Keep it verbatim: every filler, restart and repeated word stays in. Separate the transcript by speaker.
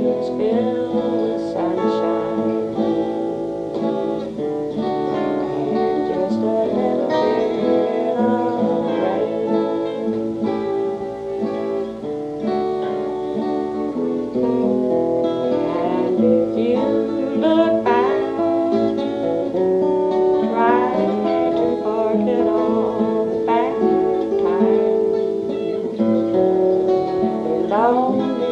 Speaker 1: is filled with sunshine and just a little bit of rain. And if you look back, try to forget all the bad times. Belong